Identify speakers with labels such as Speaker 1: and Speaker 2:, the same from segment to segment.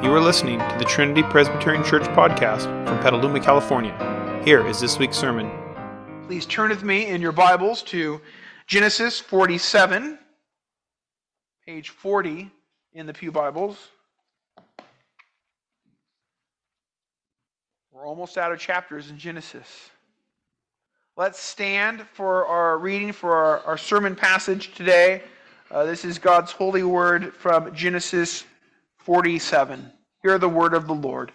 Speaker 1: You are listening to the Trinity Presbyterian Church podcast from Petaluma, California. Here is this week's sermon.
Speaker 2: Please turn with me in your Bibles to Genesis 47, page 40 in the Pew Bibles. We're almost out of chapters in Genesis. Let's stand for our reading for our sermon passage today. This is God's holy word from Genesis 47. Hear the word of the Lord.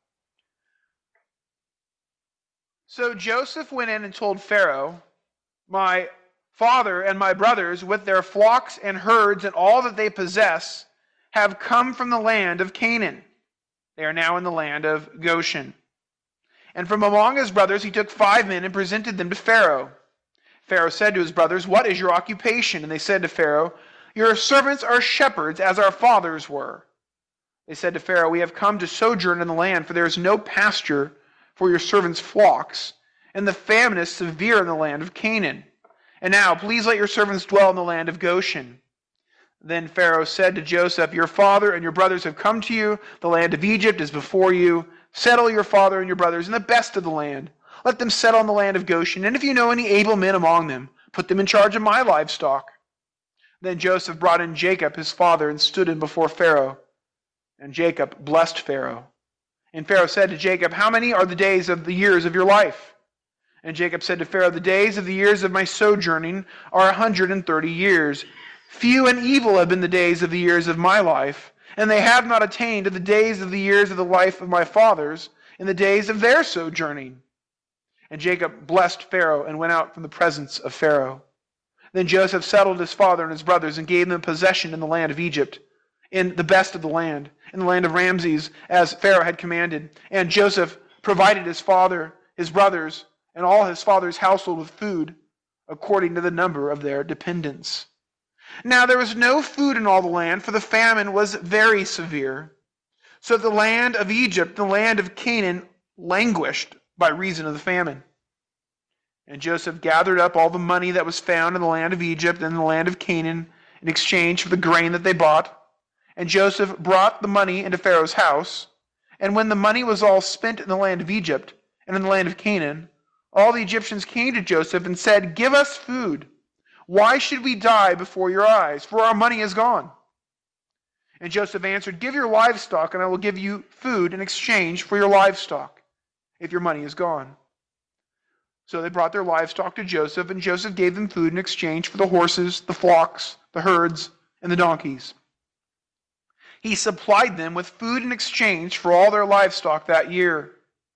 Speaker 2: So Joseph went in and told Pharaoh, "My father and my brothers with their flocks and herds and all that they possess have come from the land of Canaan. They are now in the land of Goshen." And from among his brothers he took 5 men and presented them to Pharaoh. Pharaoh said to his brothers, "What is your occupation?" And they said to Pharaoh, "Your servants are shepherds as our fathers were." They said to Pharaoh, "We have come to sojourn in the land, for there is no pasture for your servants' flocks, and the famine is severe in the land of Canaan. And now, please let your servants dwell in the land of Goshen." Then Pharaoh said to Joseph, "Your father and your brothers have come to you. The land of Egypt is before you. Settle your father and your brothers in the best of the land. Let them settle in the land of Goshen. And if you know any able men among them, put them in charge of my livestock." Then Joseph brought in Jacob, his father, and stood him before Pharaoh. And Jacob blessed Pharaoh. And Pharaoh said to Jacob, "How many are the days of the years of your life?" And Jacob said to Pharaoh, "The days of the years of my sojourning are 130 years. Few and evil have been the days of the years of my life, and they have not attained to the days of the years of the life of my fathers in the days of their sojourning." And Jacob blessed Pharaoh and went out from the presence of Pharaoh. Then Joseph settled his father and his brothers and gave them possession in the land of Egypt, in the best of the land, in the land of Ramses, as Pharaoh had commanded. And Joseph provided his father, his brothers, and all his father's household with food, according to the number of their dependents. Now there was no food in all the land, for the famine was very severe. So the land of Egypt, the land of Canaan, languished by reason of the famine. And Joseph gathered up all the money that was found in the land of Egypt and in the land of Canaan in exchange for the grain that they bought. And Joseph brought the money into Pharaoh's house. And when the money was all spent in the land of Egypt and in the land of Canaan, all the Egyptians came to Joseph and said, "Give us food. Why should we die before your eyes? For our money is gone." And Joseph answered, "Give your livestock, and I will give you food in exchange for your livestock, if your money is gone." So they brought their livestock to Joseph, and Joseph gave them food in exchange for the horses, the flocks, the herds, and the donkeys. He supplied them with food in exchange for all their livestock that year.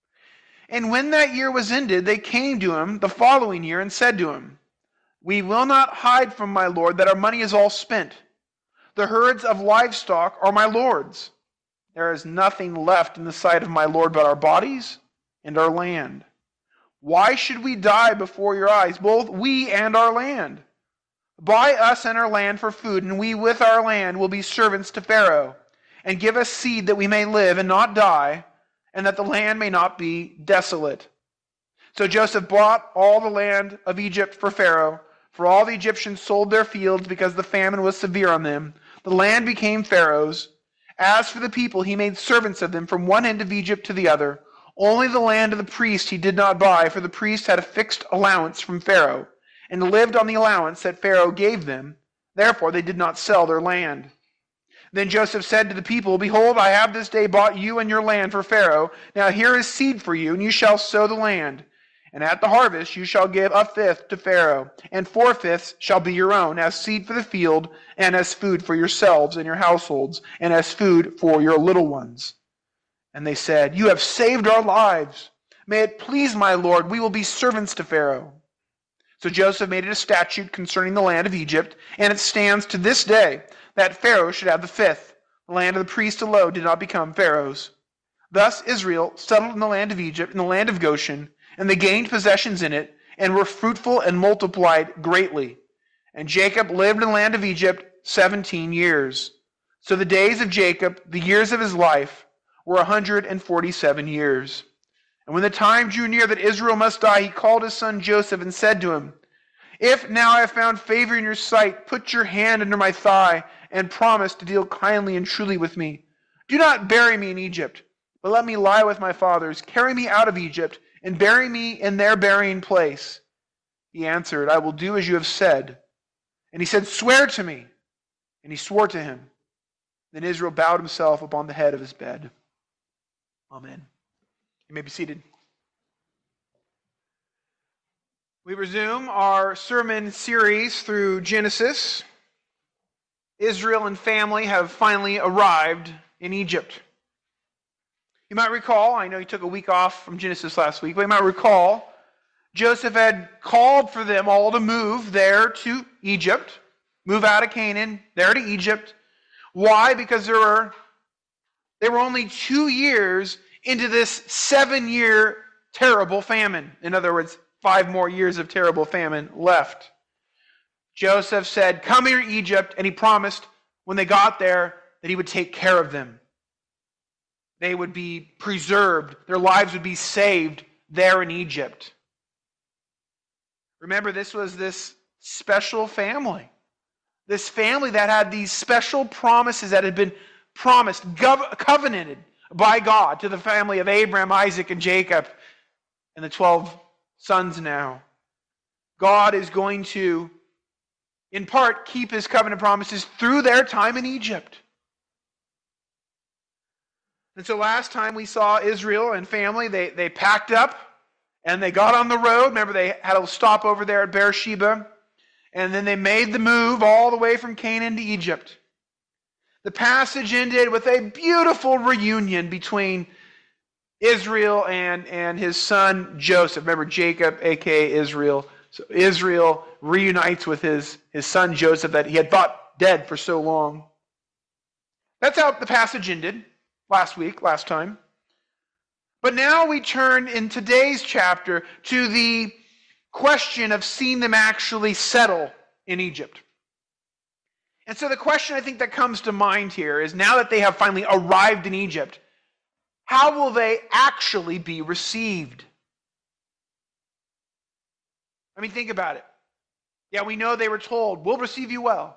Speaker 2: And when that year was ended, they came to him the following year and said to him, "We will not hide from my lord that our money is all spent. The herds of livestock are my lord's. There is nothing left in the sight of my lord but our bodies and our land. Why should we die before your eyes, both we and our land? Buy us and our land for food, and we with our land will be servants to Pharaoh, and give us seed that we may live and not die, and that the land may not be desolate." So Joseph bought all the land of Egypt for Pharaoh, for all the Egyptians sold their fields because the famine was severe on them. The land became Pharaoh's. As for the people, he made servants of them from one end of Egypt to the other. Only the land of the priest he did not buy, for the priest had a fixed allowance from Pharaoh, and lived on the allowance that Pharaoh gave them. Therefore they did not sell their land. Then Joseph said to the people, "Behold, I have this day bought you and your land for Pharaoh. Now here is seed for you, and you shall sow the land. And at the harvest you shall give a fifth to Pharaoh, and 4/5 shall be your own, as seed for the field, and as food for yourselves and your households, and as food for your little ones." And they said, "You have saved our lives. May it please my lord, we will be servants to Pharaoh." So Joseph made it a statute concerning the land of Egypt, and it stands to this day, that Pharaoh should have the fifth. The land of the priest alone did not become Pharaoh's. Thus Israel settled in the land of Egypt, in the land of Goshen, and they gained possessions in it, and were fruitful and multiplied greatly. And Jacob lived in the land of Egypt 17 years. So the days of Jacob, the years of his life, were 147 years. And when the time drew near that Israel must die, he called his son Joseph and said to him, "If now I have found favor in your sight, put your hand under my thigh and promise to deal kindly and truly with me. Do not bury me in Egypt, but let me lie with my fathers. Carry me out of Egypt and bury me in their burying place. He answered, I will do as you have said. And he said, swear to me. And he swore to him. Then Israel bowed himself upon the head of his bed. Amen. You may be seated. We resume our sermon series through Genesis. Israel and family have finally arrived in Egypt. You might recall, I know you took a week off from Genesis last week, but you might recall Joseph had called for them all to move there to Egypt, move out of Canaan, there to Egypt. Why? Because they were only 2 years into this 7-year terrible famine. In other words, 5 more years of terrible famine left. Joseph said, come here to Egypt, and he promised when they got there that he would take care of them. They would be preserved. Their lives would be saved there in Egypt. Remember, this was this special family. This family that had these special promises that had been promised, covenanted by God to the family of Abraham, Isaac, and Jacob, and the 12 sons now. God is going to, in part, keep his covenant promises through their time in Egypt. And so last time we saw Israel and family, they packed up and they got on the road. Remember, they had a stop over there at Beersheba. And then they made the move all the way from Canaan to Egypt. The passage ended with a beautiful reunion between Israel and his son Joseph. Remember, Jacob, a.k.a. Israel. So Israel reunites with his son Joseph that he had thought dead for so long. That's how the passage ended last time. But now we turn in today's chapter to the question of seeing them actually settle in Egypt. And so the question I think that comes to mind here is, now that they have finally arrived in Egypt, how will they actually be received? I mean, think about it. Yeah, we know they were told, we'll receive you well.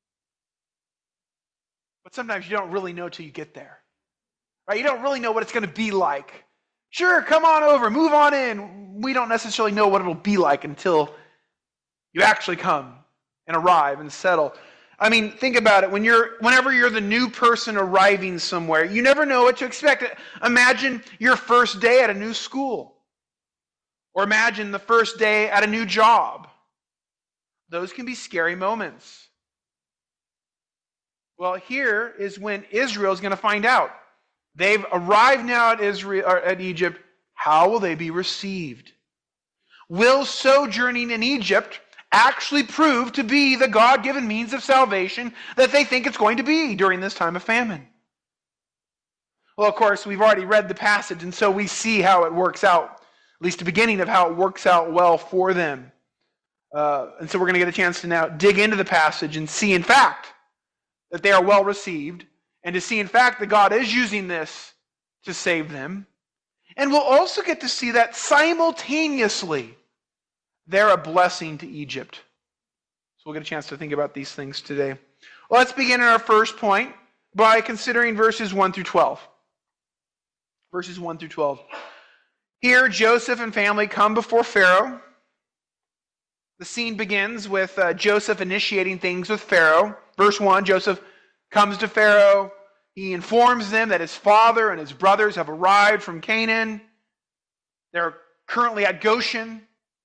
Speaker 2: But sometimes you don't really know till you get there. Right? You don't really know what it's going to be like. Sure, come on over, move on in. We don't necessarily know what it'll be like until you actually come and arrive and settle. I mean, think about it. Whenever you're the new person arriving somewhere, you never know what to expect. Imagine your first day at a new school. Or imagine the first day at a new job. Those can be scary moments. Well, here is when Israel is going to find out. They've arrived now at Egypt. How will they be received? Will sojourning in Egypt actually prove to be the God-given means of salvation that they think it's going to be during this time of famine? Well, of course, we've already read the passage, and so we see how it works out, at least the beginning of how it works out well for them. And so we're going to get a chance to now dig into the passage and see, in fact, that they are well received, and to see, in fact, that God is using this to save them. And we'll also get to see that simultaneously, they're a blessing to Egypt. So we'll get a chance to think about these things today. Well, let's begin in our first point by considering verses 1 through 12. Verses 1 through 12. Here, Joseph and family come before Pharaoh. The scene begins with Joseph initiating things with Pharaoh. Verse 1, Joseph comes to Pharaoh. He informs them that his father and his brothers have arrived from Canaan. They're currently at Goshen.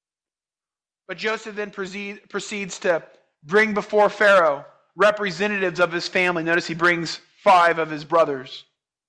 Speaker 2: But Joseph then proceeds to bring before Pharaoh representatives of his family. Notice he brings 5 of his brothers.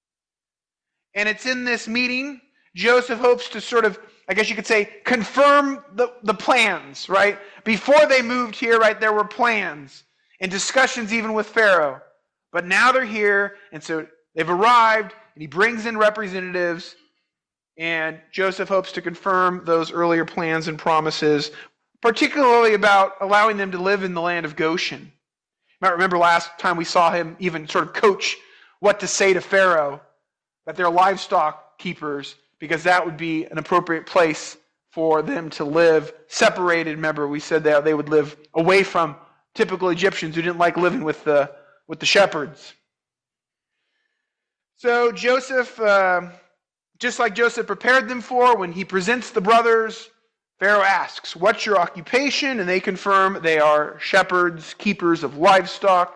Speaker 2: And it's in this meeting, Joseph hopes to sort of, I guess you could say, confirm the plans, right? Before they moved here, right, there were plans and discussions even with Pharaoh. But now they're here, and so they've arrived, and he brings in representatives, and Joseph hopes to confirm those earlier plans and promises, particularly about allowing them to live in the land of Goshen. You might remember last time we saw him even sort of coach what to say to Pharaoh, that they're livestock keepers, because that would be an appropriate place for them to live separated. Remember, we said that they would live away from typical Egyptians who didn't like living with the shepherds. So Joseph, just like Joseph prepared them for, when he presents the brothers, Pharaoh asks, "What's your occupation?" And they confirm they are shepherds, keepers of livestock.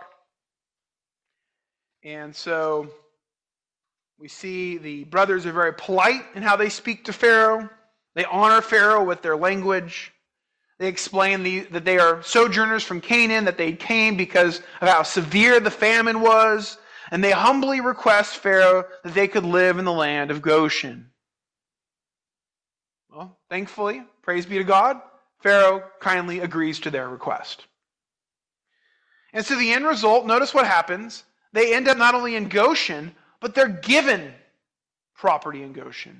Speaker 2: And so we see the brothers are very polite in how they speak to Pharaoh. They honor Pharaoh with their language. They explain that they are sojourners from Canaan, that they came because of how severe the famine was, and they humbly request Pharaoh that they could live in the land of Goshen. Well, thankfully, praise be to God, Pharaoh kindly agrees to their request. And so the end result, notice what happens. They end up not only in Goshen, but they're given property in Goshen.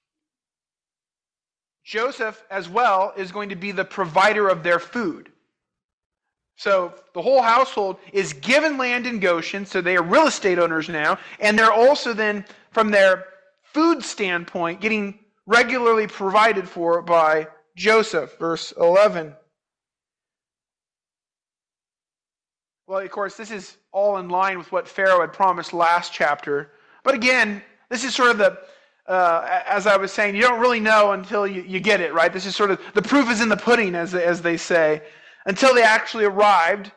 Speaker 2: Joseph, as well, is going to be the provider of their food. So the whole household is given land in Goshen, so they are real estate owners now, and they're also then, from their food standpoint, getting regularly provided for by Joseph. Verse 11. Well, of course, this is all in line with what Pharaoh had promised last chapter. But again, this is sort of the, as I was saying, you don't really know until you get it, right? This is sort of, the proof is in the pudding, as they say. Until they actually arrived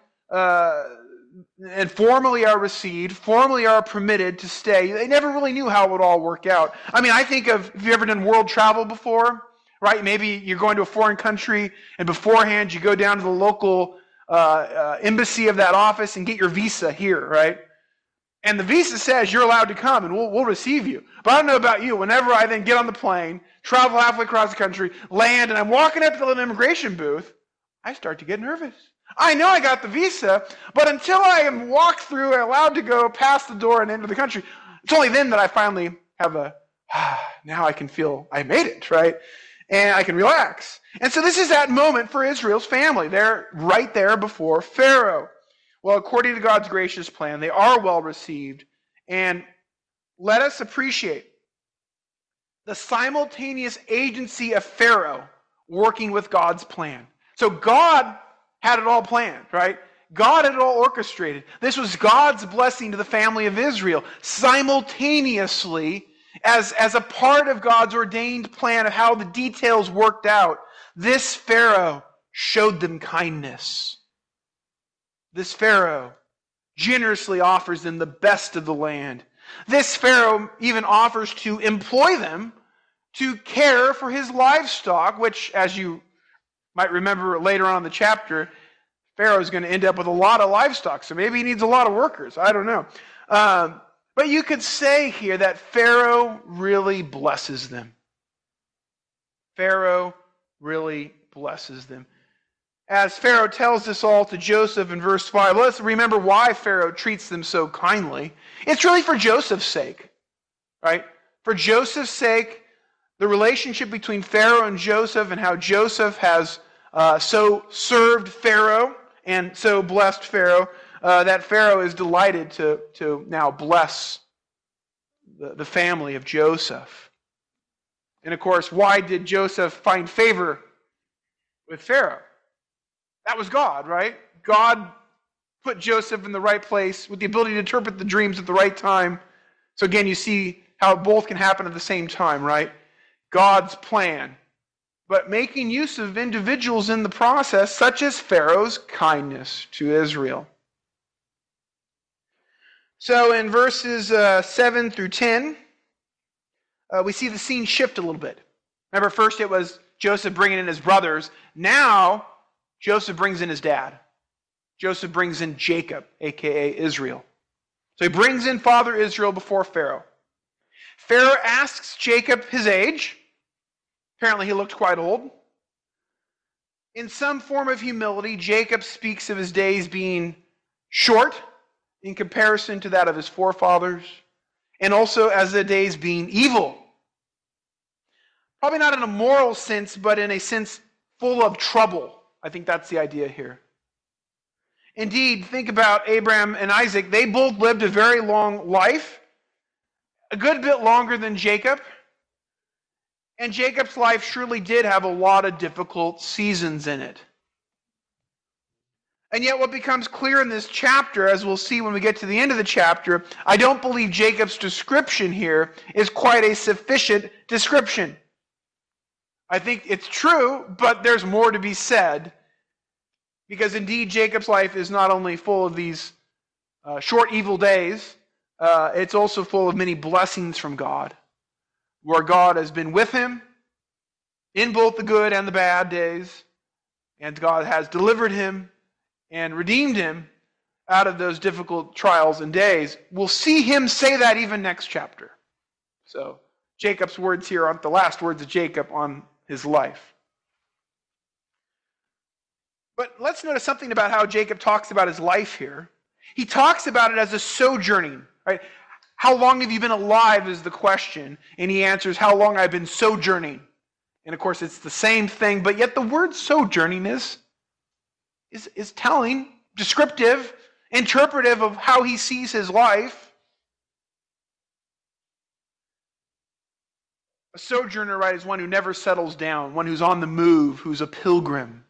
Speaker 2: and formally are received, formally are permitted to stay. They never really knew how it would all work out. I mean, I think of, have you ever done world travel before? Right? Maybe you're going to a foreign country, and beforehand you go down to the local embassy of that office and get your visa here, right? And the visa says you're allowed to come and we'll receive you. But I don't know about you. Whenever I then get on the plane, travel halfway across the country, land, and I'm walking up to the immigration booth, I start to get nervous. I know I got the visa, but until I am walked through and allowed to go past the door and into the country, it's only then that I finally have now I can feel I made it, right? And I can relax. And so this is that moment for Israel's family. They're right there before Pharaoh. Well, according to God's gracious plan, they are well received. And let us appreciate the simultaneous agency of Pharaoh working with God's plan. So God had it all planned, right? God had it all orchestrated. This was God's blessing to the family of Israel simultaneously as a part of God's ordained plan of how the details worked out. This Pharaoh showed them kindness. This Pharaoh generously offers them the best of the land. This Pharaoh even offers to employ them to care for his livestock, which, as you might remember later on in the chapter, Pharaoh is going to end up with a lot of livestock, so maybe he needs a lot of workers. I don't know. But you could say here that Pharaoh really blesses them. Pharaoh really blesses them. As Pharaoh tells this all to Joseph in verse 5, let's remember why Pharaoh treats them so kindly. It's really for Joseph's sake, right? For Joseph's sake, the relationship between Pharaoh and Joseph and how Joseph has so served Pharaoh and so blessed Pharaoh, that Pharaoh is delighted to now bless the family of Joseph. And of course, why did Joseph find favor with Pharaoh? That was God, right? God put Joseph in the right place with the ability to interpret the dreams at the right time. So again, you see how both can happen at the same time, right? God's plan. But making use of individuals in the process, such as Pharaoh's kindness to Israel. So in verses 7 through 10, we see the scene shift a little bit. Remember, first it was Joseph bringing in his brothers. Now, Joseph brings in his dad. Joseph brings in Jacob, a.k.a. Israel. So he brings in Father Israel before Pharaoh. Pharaoh asks Jacob his age. Apparently he looked quite old. In some form of humility, Jacob speaks of his days being short in comparison to that of his forefathers, and also as the days being evil. Probably not in a moral sense, but in a sense full of trouble. I think that's the idea here. Indeed, think about Abraham and Isaac. They both lived a very long life, a good bit longer than Jacob. And Jacob's life surely did have a lot of difficult seasons in it. And yet what becomes clear in this chapter, as we'll see when we get to the end of the chapter, I don't believe Jacob's description here is quite a sufficient description. I think it's true, but there's more to be said. Because indeed, Jacob's life is not only full of these short evil days, it's also full of many blessings from God, where God has been with him in both the good and the bad days, and God has delivered him and redeemed him out of those difficult trials and days. We'll see him say that even next chapter. So Jacob's words here aren't the last words of Jacob on his life. But let's notice something about how Jacob talks about his life here. He talks about it as a sojourning, right? How long have you been alive is the question. And he answers, how long I've been sojourning. And of course, it's the same thing, but yet the word sojourning is telling, descriptive, interpretive of how he sees his life. A sojourner, right, is one who never settles down, one who's on the move, who's a pilgrim.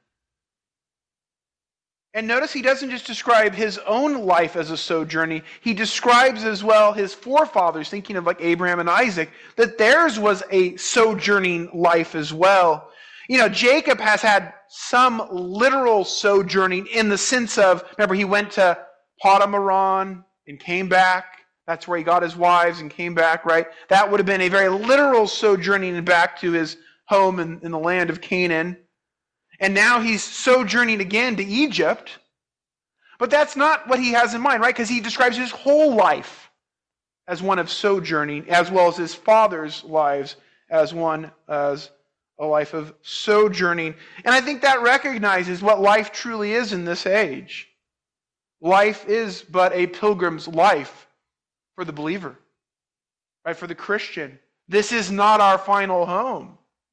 Speaker 2: And notice he doesn't just describe his own life as a sojourning, he describes as well his forefathers, thinking of like Abraham and Isaac, that theirs was a sojourning life as well. You know, Jacob has had some literal sojourning in the sense of, remember, he went to Paddan-aram and came back. That's where he got his wives and came back, right? That would have been a very literal sojourning back to his home in the land of Canaan. And now he's sojourning again to Egypt. But that's not what he has in mind, right? Because he describes his whole life as one of sojourning, as well as his father's lives as a life of sojourning. And I think that recognizes what life truly is in this age. Life is but a pilgrim's life for the believer, right? For the Christian. This is not our final home.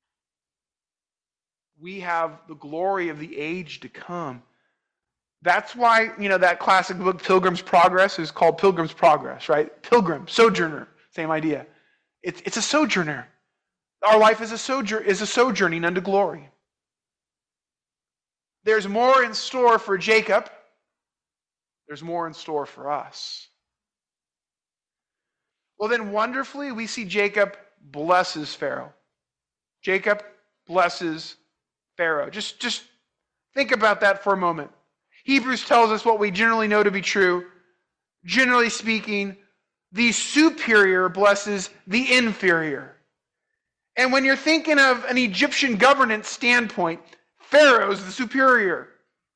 Speaker 2: We have the glory of the age to come. That's why, that classic book, Pilgrim's Progress, is called Pilgrim's Progress, right? Pilgrim, sojourner, same idea. It's a sojourner. Our life is a sojourning unto glory. There's more in store for Jacob. There's more in store for us. Well, then wonderfully, we see Jacob blesses Pharaoh. Jacob blesses Pharaoh. Just think about that for a moment. Hebrews tells us what we generally know to be true. Generally speaking, the superior blesses the inferior. And when you're thinking of an Egyptian governance standpoint, Pharaoh's the superior.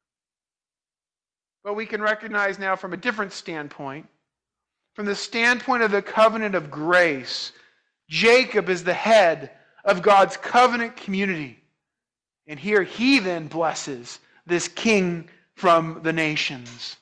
Speaker 2: But we can recognize now from a different standpoint, from the standpoint of the covenant of grace, Jacob is the head of God's covenant community. And here he then blesses this king from the nations.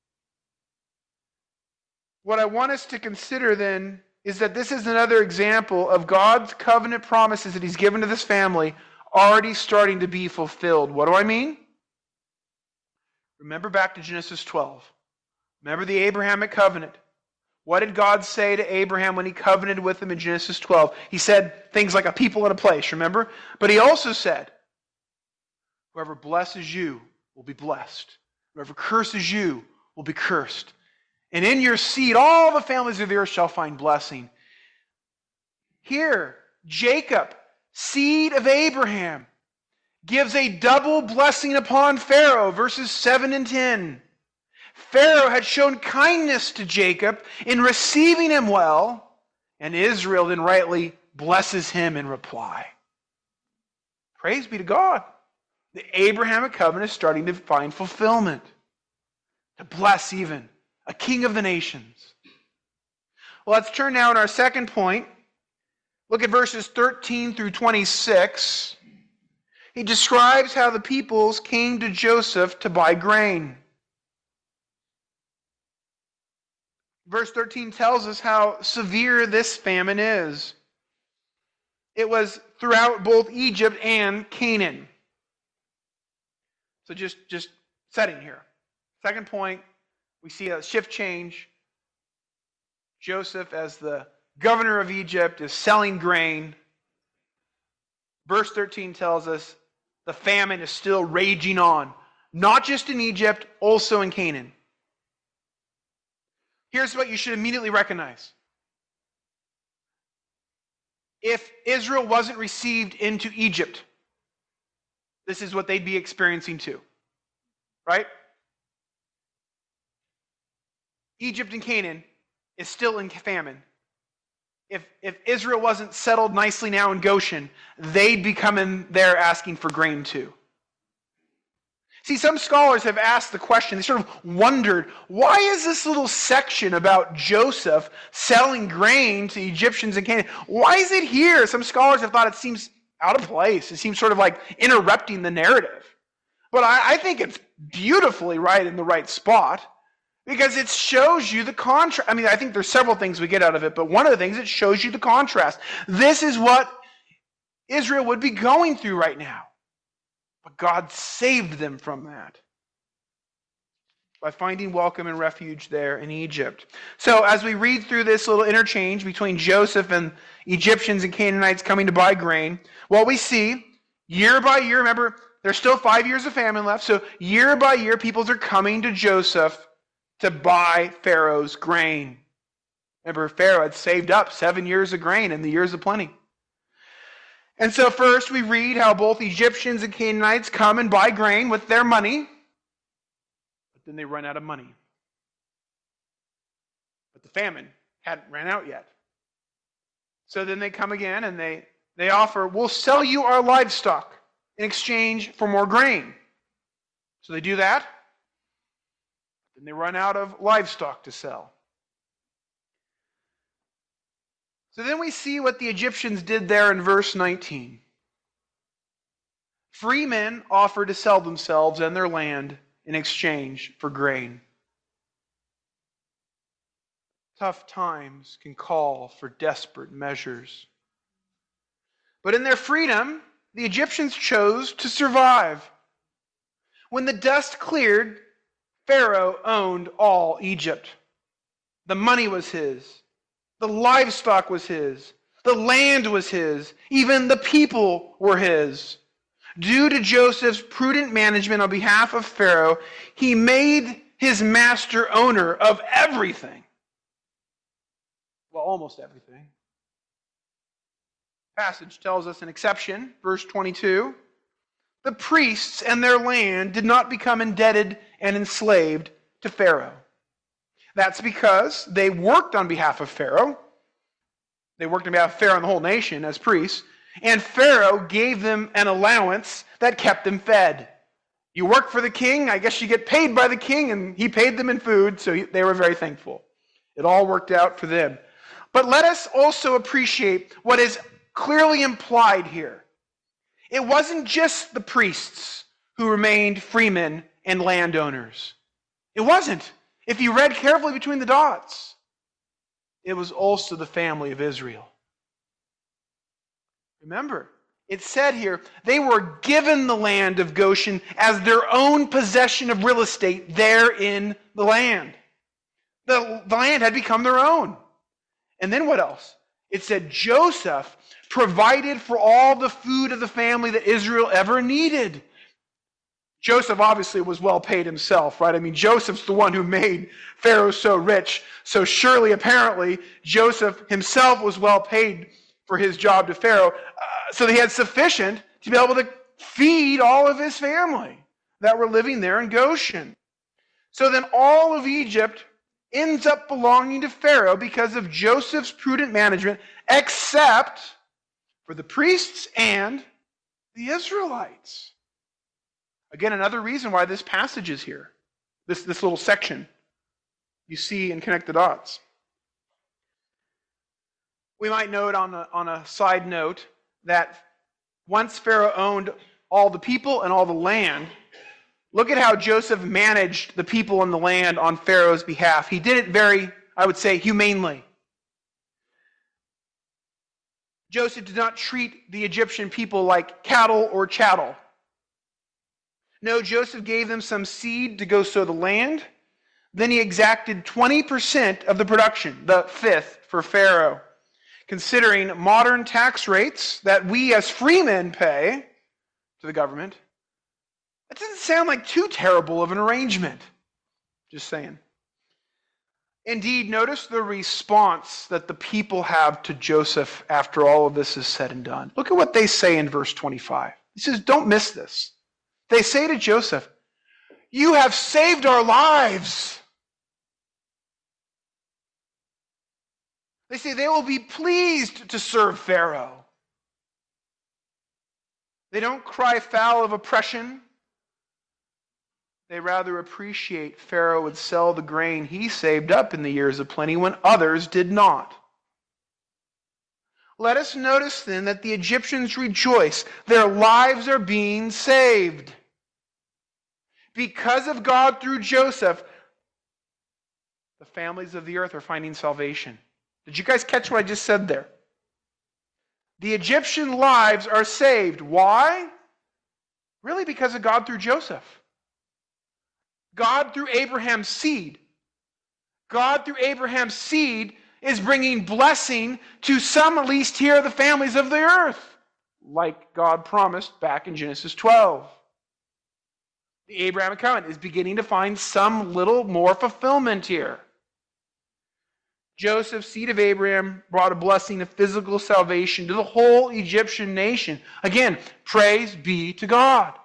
Speaker 2: What I want us to consider then is that this is another example of God's covenant promises that he's given to this family already starting to be fulfilled. What do I mean? Remember back to Genesis 12. Remember the Abrahamic covenant. What did God say to Abraham when he covenanted with him in Genesis 12? He said things like a people and a place, remember? But he also said, whoever blesses you will be blessed. Whoever curses you will be cursed. And in your seed, all the families of the earth shall find blessing. Here, Jacob, seed of Abraham, gives a double blessing upon Pharaoh, verses 7 and 10. Pharaoh had shown kindness to Jacob in receiving him well, and Israel then rightly blesses him in reply. Praise be to God. The Abrahamic covenant is starting to find fulfillment, to bless even a king of the nations. Well, let's turn now in our second point. Look at verses 13 through 26. He describes how the peoples came to Joseph to buy grain. Verse 13 tells us how severe this famine is. It was throughout both Egypt and Canaan. So just setting here. Second point, we see a shift change. Joseph, as the governor of Egypt, is selling grain. Verse 13 tells us the famine is still raging on. not just in Egypt, also in Canaan. Here's what you should immediately recognize. If Israel wasn't received into Egypt, this is what they'd be experiencing too. Right? Egypt and Canaan is still in famine. If Israel wasn't settled nicely now in Goshen, they'd be coming there asking for grain too. See, some scholars have asked the question, they sort of wondered, why is this little section about Joseph selling grain to Egyptians and Canaan? Why is it here? Some scholars have thought it seems out of place. It seems sort of like interrupting the narrative. But I think it's beautifully right in the right spot, because it shows you the contrast. I mean, I think there's several things we get out of it, but one of the things, it shows you the contrast. This is what Israel would be going through right now. But God saved them from that by finding welcome and refuge there in Egypt. So as we read through this little interchange between Joseph and Egyptians and Canaanites coming to buy grain, what we see year by year, remember, there's still 5 years of famine left, so year by year, peoples are coming to Joseph to buy Pharaoh's grain. Remember, Pharaoh had saved up 7 years of grain in the years of plenty. And so first we read how both Egyptians and Canaanites come and buy grain with their money, but then they run out of money. But the famine hadn't ran out yet. So then they come again and they offer, we'll sell you our livestock in exchange for more grain. So they do that. Then they run out of livestock to sell. So then we see what the Egyptians did there in verse 19. Free men offered to sell themselves and their land in exchange for grain. Tough times can call for desperate measures. But in their freedom, the Egyptians chose to survive. When the dust cleared, Pharaoh owned all Egypt. The money was his. The livestock was his. The land was his. Even the people were his. Due to Joseph's prudent management on behalf of Pharaoh, he made his master owner of everything. Well, almost everything. The passage tells us an exception, verse 22. The priests and their land did not become indebted and enslaved to Pharaoh. That's because they worked on behalf of Pharaoh. They worked on behalf of Pharaoh and the whole nation as priests. And Pharaoh gave them an allowance that kept them fed. You work for the king, I guess you get paid by the king, and he paid them in food, so they were very thankful. It all worked out for them. But let us also appreciate what is clearly implied here. It wasn't just the priests who remained freemen and landowners. It wasn't. If you read carefully between the dots, it was also the family of Israel. Remember, it said here, they were given the land of Goshen as their own possession of real estate there in the land. The land had become their own. And then what else? It said Joseph provided for all the food of the family that Israel ever needed. Joseph obviously was well paid himself, right? I mean, Joseph's the one who made Pharaoh so rich. So surely, apparently, Joseph himself was well paid for his job to Pharaoh. So he had sufficient to be able to feed all of his family that were living there in Goshen. So then all of Egypt ends up belonging to Pharaoh because of Joseph's prudent management, except for the priests and the Israelites. Again, another reason why this passage is here, this little section you see and connect the dots. We might note on a side note that once Pharaoh owned all the people and all the land, look at how Joseph managed the people and the land on Pharaoh's behalf. He did it very, I would say, humanely. Joseph did not treat the Egyptian people like cattle or chattel. No, Joseph gave them some seed to go sow the land. Then he exacted 20% of the production, the fifth for Pharaoh. Considering modern tax rates that we as freemen pay to the government, That doesn't sound like too terrible of an arrangement. Just saying. Indeed, notice the response that the people have to Joseph after all of this is said and done. Look at what they say in verse 25. He says, don't miss this. They say to Joseph, "You have saved our lives." They say they will be pleased to serve Pharaoh. They don't cry foul of oppression. They rather appreciate Pharaoh would sell the grain he saved up in the years of plenty when others did not. Let us notice then that the Egyptians rejoice. Their lives are being saved. Because of God through Joseph, the families of the earth are finding salvation. Did you guys catch what I just said there? The Egyptian lives are saved. Why? Really because of God through Joseph. God through Abraham's seed. God through Abraham's seed is bringing blessing to some, at least here, the families of the earth, like God promised back in Genesis 12. The Abrahamic covenant is beginning to find some little more fulfillment here. Joseph, seed of Abraham, brought a blessing of physical salvation to the whole Egyptian nation. Again, praise be to God.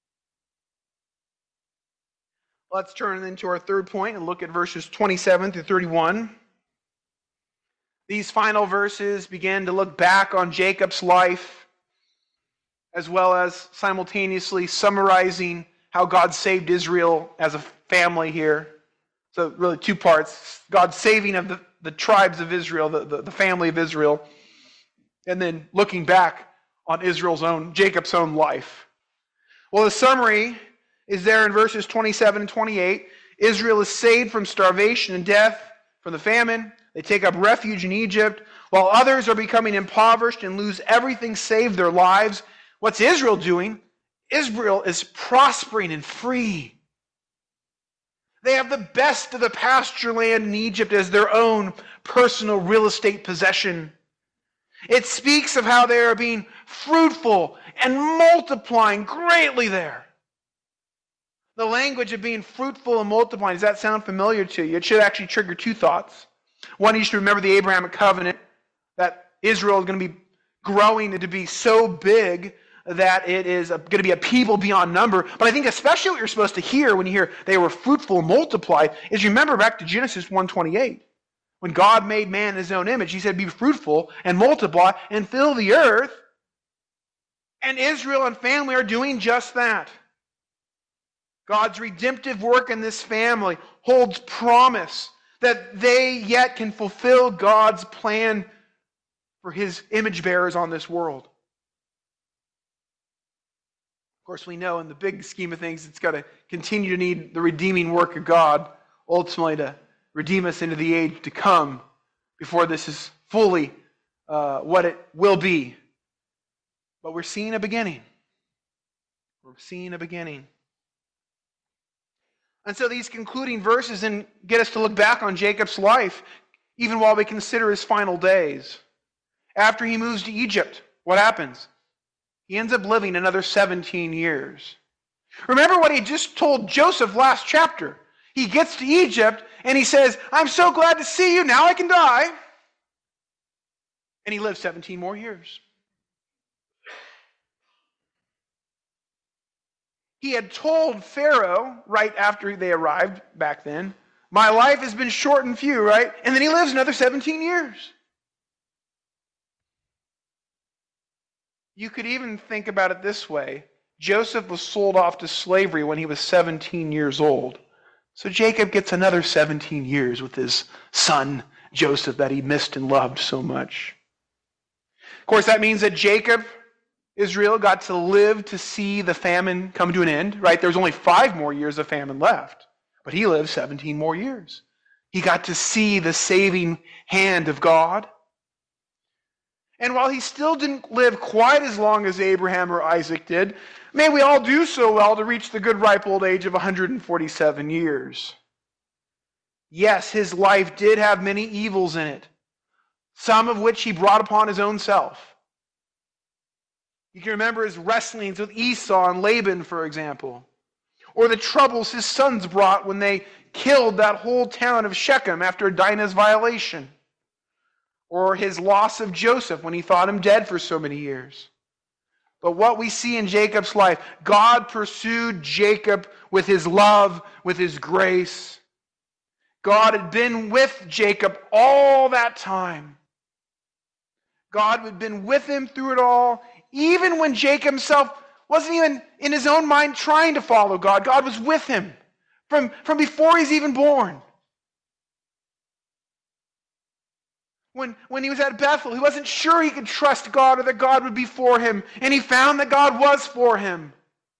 Speaker 2: Let's turn then to our third point and look at verses 27 through 31. These final verses begin to look back on Jacob's life, as well as simultaneously summarizing how God saved Israel as a family here. So really two parts. God's saving of the tribes of Israel, the family of Israel, and then looking back on Jacob's own life. Well, the summary is there in verses 27 and 28. Israel is saved from starvation and death, from the famine. They take up refuge in Egypt, while others are becoming impoverished and lose everything save their lives. What's Israel doing? Israel is prospering and free. They have the best of the pasture land in Egypt as their own personal real estate possession. It speaks of how they are being fruitful and multiplying greatly there. The language of being fruitful and multiplying, does that sound familiar to you? It should actually trigger two thoughts. One, you should remember the Abrahamic covenant, that Israel is going to be growing to be so big that it is going to be a people beyond number. But I think especially what you're supposed to hear when you hear they were fruitful and multiplied is remember back to Genesis 1:28. When God made man in his own image, he said, be fruitful and multiply and fill the earth. And Israel and family are doing just that. God's redemptive work in this family holds promise that they yet can fulfill God's plan for his image bearers on this world. Of course, we know in the big scheme of things, it's got to continue to need the redeeming work of God, ultimately to redeem us into the age to come before this is fully what it will be. But we're seeing a beginning. We're seeing a beginning. And so these concluding verses then get us to look back on Jacob's life, even while we consider his final days. After he moves to Egypt, what happens? He ends up living another 17 years. Remember what he just told Joseph last chapter. He gets to Egypt and he says, I'm so glad to see you, now I can die. And he lives 17 more years. He had told Pharaoh right after they arrived back then, my life has been short and few, right? And then he lives another 17 years. You could even think about it this way. Joseph was sold off to slavery when he was 17 years old. So Jacob gets another 17 years with his son, Joseph, that he missed and loved so much. Of course, that means that Israel got to live to see the famine come to an end, right? There was only 5 more years of famine left, but he lived 17 more years. He got to see the saving hand of God. And while he still didn't live quite as long as Abraham or Isaac did, may we all do so well to reach the good ripe old age of 147 years. Yes, his life did have many evils in it, some of which he brought upon his own self. You can remember his wrestlings with Esau and Laban, for example. or the troubles his sons brought when they killed that whole town of Shechem after Dinah's violation, or his loss of Joseph when he thought him dead for so many years. But what we see in Jacob's life, God pursued Jacob with his love, with his grace. God had been with Jacob all that time. God had been with him through it all, even when Jacob himself wasn't even in his own mind trying to follow God. God was with him from before he's even born. When he was at Bethel, he wasn't sure he could trust God or that God would be for him, and he found that God was for him.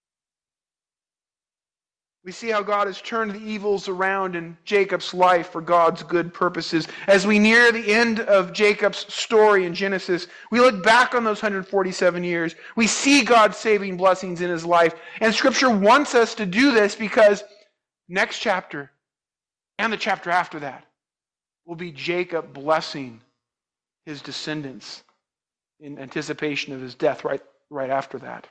Speaker 2: We see how God has turned the evils around in Jacob's life for God's good purposes. As we near the end of Jacob's story in Genesis, we look back on those 147 years. We see God's saving blessings in his life. And Scripture wants us to do this because next chapter and the chapter after that will be Jacob blessing his descendants in anticipation of his death right after that.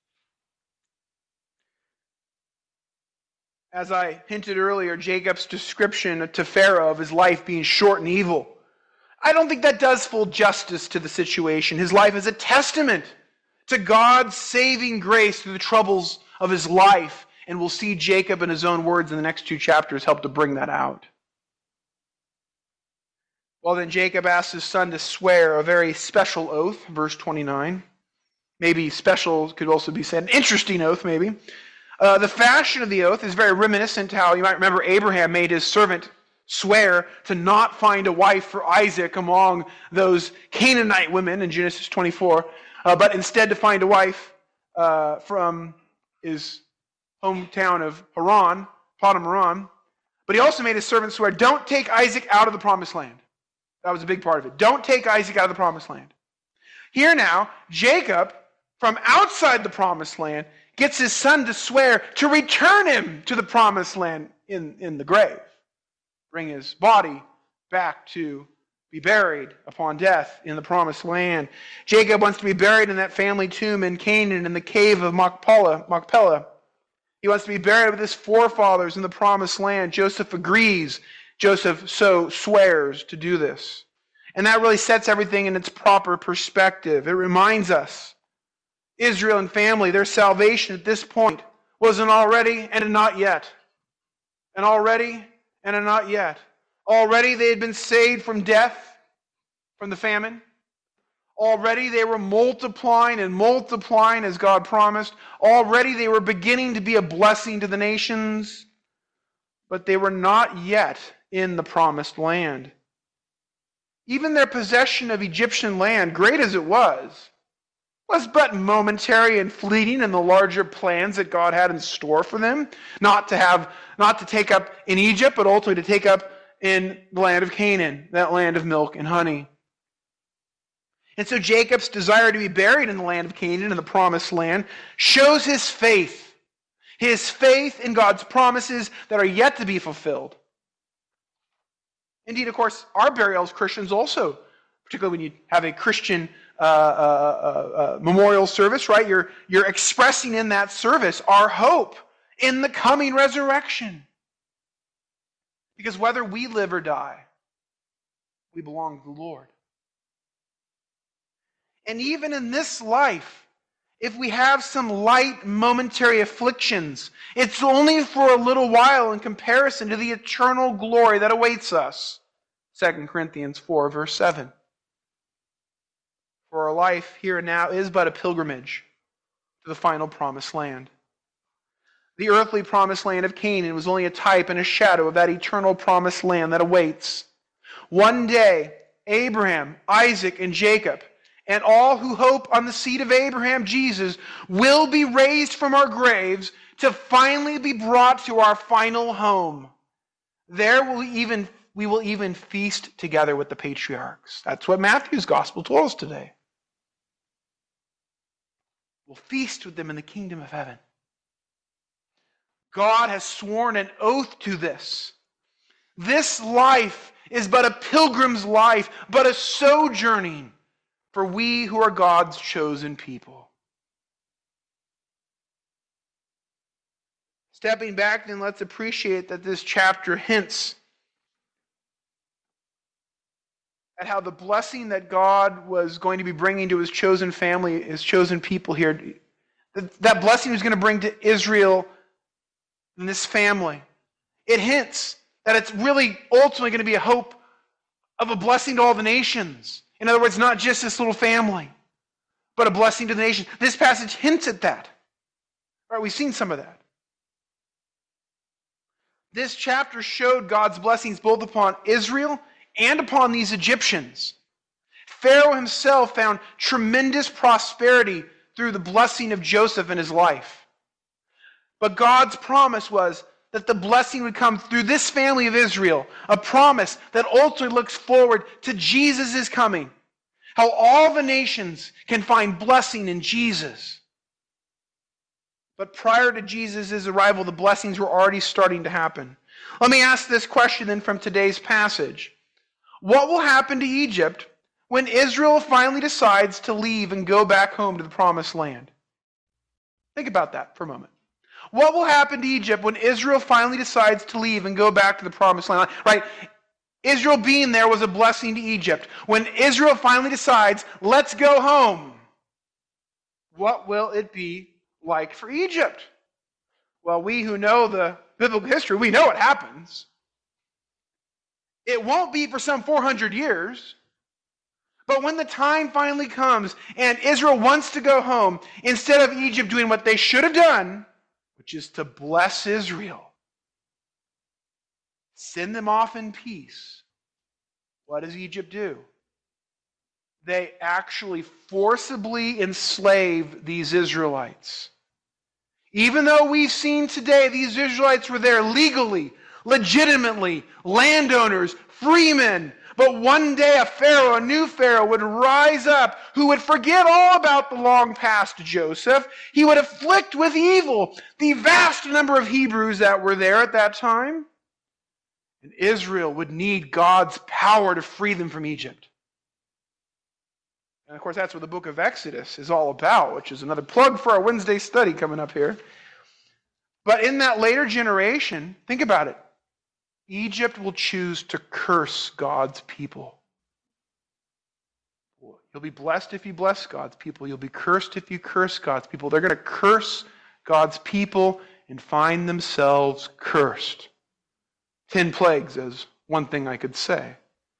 Speaker 2: As I hinted earlier, Jacob's description to Pharaoh of his life being short and evil, I don't think that does full justice to the situation. His life is a testament to God's saving grace through the troubles of his life, and we'll see Jacob in his own words in the next two chapters help to bring that out. Well, then Jacob asks his son to swear a very special oath, verse 29. Maybe special could also be said, an interesting oath maybe. The fashion of the oath is very reminiscent to how you might remember Abraham made his servant swear to not find a wife for Isaac among those Canaanite women in Genesis 24, but instead to find a wife from his hometown of Haran, Paddan-aram. But he also made his servant swear, don't take Isaac out of the promised land. That was a big part of it. Don't take Isaac out of the promised land. Here now, Jacob, from outside the promised land, gets his son to swear to return him to the promised land in the grave. Bring his body back to be buried upon death in the promised land. Jacob wants to be buried in that family tomb in Canaan in the cave of Machpelah. He wants to be buried with his forefathers in the promised land. Joseph agrees. Joseph so swears to do this. And that really sets everything in its proper perspective. It reminds us, Israel and family, their salvation at this point was an already and a not yet. An already and a not yet. Already they had been saved from death, from the famine. Already they were multiplying and multiplying as God promised. Already they were beginning to be a blessing to the nations. But they were not yet in the promised land. Even their possession of Egyptian land, great as it was but momentary and fleeting in the larger plans that God had in store for them. Not to take up in Egypt, but ultimately to take up in the land of Canaan, that land of milk and honey. And so Jacob's desire to be buried in the land of Canaan, in the promised land, shows his faith. His faith in God's promises that are yet to be fulfilled. Indeed, of course, our burial as Christians also, particularly when you have a Christian memorial service, right? You're expressing in that service our hope in the coming resurrection. Because whether we live or die, we belong to the Lord. And even in this life, if we have some light momentary afflictions, it's only for a little while in comparison to the eternal glory that awaits us. 2 Corinthians 4, verse 7. For our life here and now is but a pilgrimage to the final promised land. The earthly promised land of Canaan was only a type and a shadow of that eternal promised land that awaits. One day, Abraham, Isaac, and Jacob, and all who hope on the seed of Abraham, Jesus, will be raised from our graves to finally be brought to our final home. There we will even feast together with the patriarchs. That's what Matthew's gospel told us today. We'll feast with them in the kingdom of heaven. God has sworn an oath to this. This life is but a pilgrim's life, but a sojourning for we who are God's chosen people. Stepping back, then let's appreciate that this chapter hints at how the blessing that God was going to be bringing to his chosen family, his chosen people here, that blessing he was going to bring to Israel and this family. It hints that it's really ultimately going to be a hope of a blessing to all the nations. In other words, not just this little family, but a blessing to the nation. This passage hints at that. Right, we've seen some of that. This chapter showed God's blessings both upon Israel and upon these Egyptians. Pharaoh himself found tremendous prosperity through the blessing of Joseph in his life. But God's promise was that the blessing would come through this family of Israel, a promise that ultimately looks forward to Jesus' coming. How all the nations can find blessing in Jesus. But prior to Jesus' arrival, the blessings were already starting to happen. Let me ask this question then from today's passage. What will happen to Egypt when Israel finally decides to leave and go back home to the promised land? Think about that for a moment. What will happen to Egypt when Israel finally decides to leave and go back to the promised land? Right? Israel being there was a blessing to Egypt. When Israel finally decides, let's go home, what will it be like for Egypt? Well, we who know the biblical history, we know what happens. It won't be for some 400 years. But when the time finally comes and Israel wants to go home, instead of Egypt doing what they should have done, which is to bless Israel, send them off in peace, what does Egypt do? They actually forcibly enslave these Israelites. Even though we've seen today these Israelites were there legally, legitimately, landowners, freemen, but one day a Pharaoh, a new Pharaoh, would rise up who would forget all about the long past Joseph. He would afflict with evil the vast number of Hebrews that were there at that time. And Israel would need God's power to free them from Egypt. And of course, that's what the book of Exodus is all about, which is another plug for our Wednesday study coming up here. But in that later generation, think about it. Egypt will choose to curse God's people. You'll be blessed if you bless God's people. You'll be cursed if you curse God's people. They're going to curse God's people and find themselves cursed. 10 plagues is one thing I could say.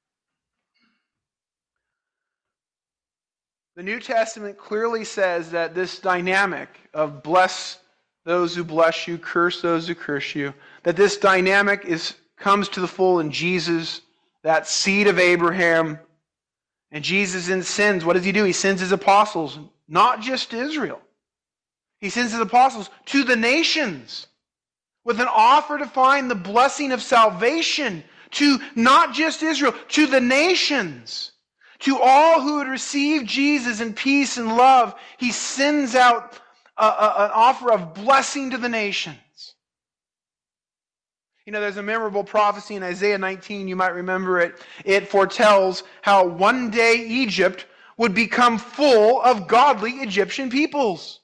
Speaker 2: The New Testament clearly says that this dynamic of bless those who bless you, curse those who curse you, that this dynamic comes to the full in Jesus, that seed of Abraham. And Jesus then sends, what does he do? He sends his apostles, not just to Israel. He sends his apostles to the nations with an offer to find the blessing of salvation to not just Israel, to the nations. To all who would receive Jesus in peace and love, he sends out an offer of blessing to the nations. You know, there's a memorable prophecy in Isaiah 19, you might remember it. It foretells how one day Egypt would become full of godly Egyptian peoples.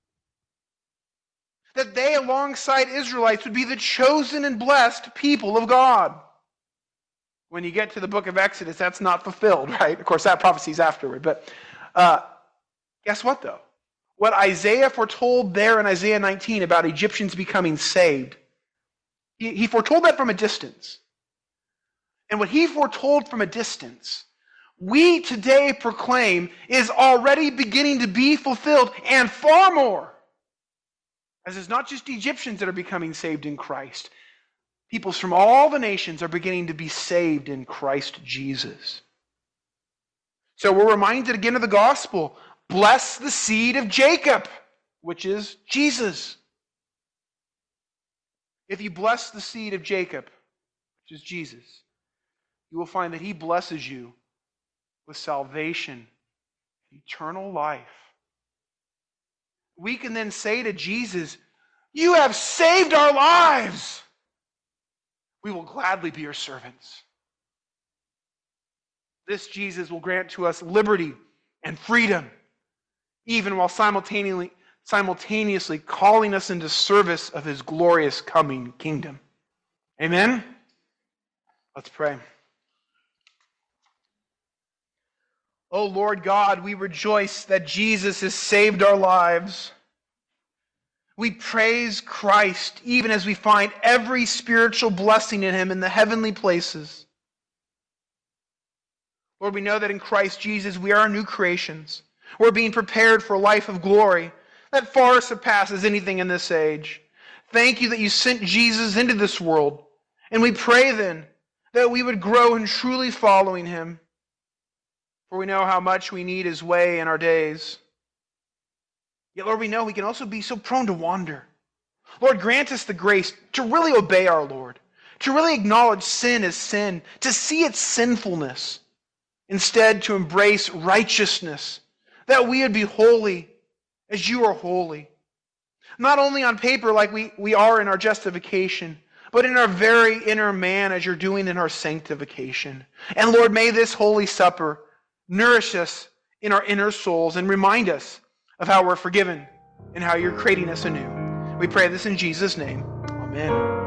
Speaker 2: That they, alongside Israelites, would be the chosen and blessed people of God. When you get to the book of Exodus, that's not fulfilled, right? Of course, that prophecy is afterward. But guess what, though? What Isaiah foretold there in Isaiah 19 about Egyptians becoming saved, he foretold that from a distance. And what he foretold from a distance, we today proclaim is already beginning to be fulfilled, and far more. As it's not just Egyptians that are becoming saved in Christ. Peoples from all the nations are beginning to be saved in Christ Jesus. So we're reminded again of the gospel. Bless the seed of Jacob, which is Jesus. If you bless the seed of Jacob, which is Jesus, you will find that he blesses you with salvation, eternal life. We can then say to Jesus, "You have saved our lives. We will gladly be your servants." This Jesus will grant to us liberty and freedom, even while simultaneously simultaneously calling us into service of his glorious coming kingdom. Amen? Let's pray. Oh Lord God, we rejoice that Jesus has saved our lives. We praise Christ even as we find every spiritual blessing in him in the heavenly places. Lord, we know that in Christ Jesus we are new creations. We're being prepared for a life of glory that far surpasses anything in this age. Thank you that you sent Jesus into this world. And we pray then that we would grow in truly following him. For we know how much we need his way in our days. Yet, Lord, we know we can also be so prone to wander. Lord, grant us the grace to really obey our Lord, to really acknowledge sin as sin, to see its sinfulness, instead to embrace righteousness, that we would be holy as you are holy. Not only on paper like we are in our justification, but in our very inner man as you're doing in our sanctification. And Lord, may this Holy Supper nourish us in our inner souls and remind us of how we're forgiven and how you're creating us anew. We pray this in Jesus' name. Amen.